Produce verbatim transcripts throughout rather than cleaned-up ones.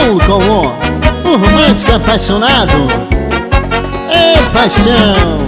Paulo Colón, o romântico apaixonado. É paixão.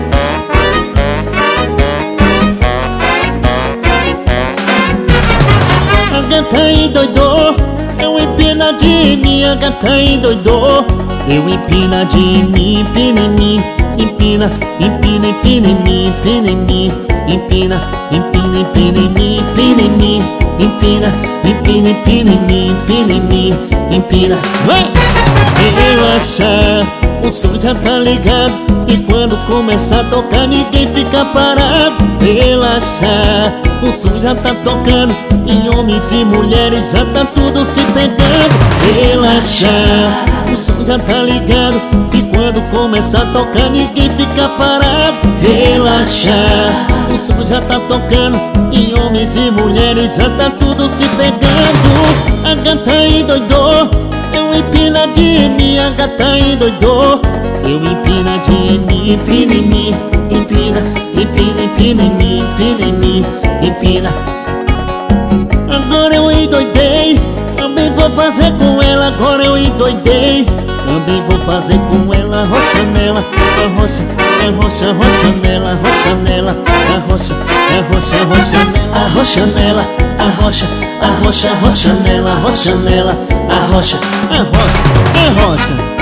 A gata endoidou, eu empina de mim. A gata endoidou, eu empina de mim. Empina em mim, empina, empina, empina em mim. Empina em mim, empina, empina, empina em mim. Empina em mim, empina, empina, empina em mim. Empina em mim, empina. Vai! Relaxa, o som já tá ligado, e quando começa a tocar ninguém fica parado. Relaxa, o som já tá tocando, e homens e mulheres já tá tudo se pegando. Relaxa, o som já tá ligado, e quando começa a tocar ninguém fica parado. Relaxa, o som já tá tocando, e homens e mulheres já tá tudo se pegando. A gata endoidou, eu empina de mim. A gata endoidou, eu empina de mim. Empina em mim, empina, empina, empina em mim. Empina em mim, empina. Agora eu endoidei, também vou fazer com ela. Agora eu endoidei, também vou fazer com ela. Rocha nela, arrocha, arrocha, arrocha nela, arrocha nela, arrocha, arrocha, arrocha nela, arrocha nela, arrocha, arrocha, arrocha nela, arrocha nela, arrocha, arrocha, arrocha.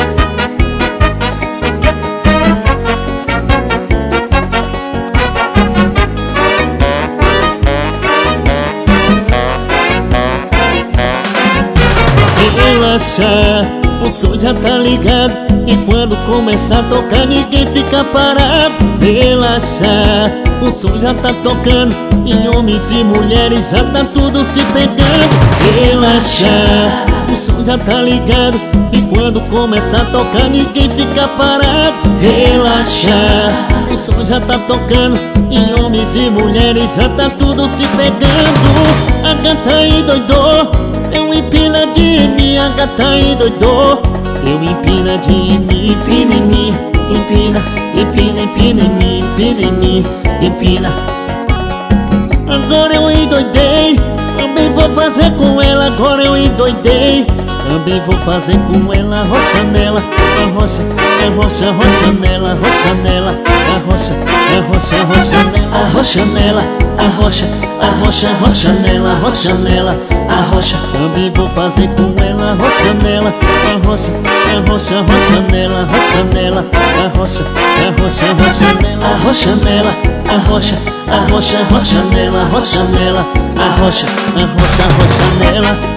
Relaxa, o som já tá ligado, e quando começa a tocar ninguém fica parado. Relaxa, o som já tá tocando, e homens e mulheres já tá tudo se pegando. Relaxa, o som já tá ligado, e quando começa a tocar ninguém fica parado. Relaxa, o som já tá tocando, e homens e mulheres já tá tudo se pegando. A gata endoidou, eu empina de mim. A gata endoidou, eu empina de mim. Empina em mim, empina, empina, empina em mim. Empina em mim, empina. Agora eu endoidei, também vou fazer com ela. Agora eu endoidei, também vou fazer com ela. Arrocha nela, arrocha, arrocha, arrocha nela, arrocha nela, arrocha, arrocha, arrocha nela, arrocha nela, arrocha, arrocha, arrocha nela, arrocha nela, arrocha. Também vou fazer com ela. Arrocha nela, arrocha, arrocha, arrocha nela, arrocha nela, arrocha, arrocha, arrocha nela, arrocha nela, arrocha, arrocha, arrocha nela, arrocha nela, arrocha, arrocha, arrocha nela.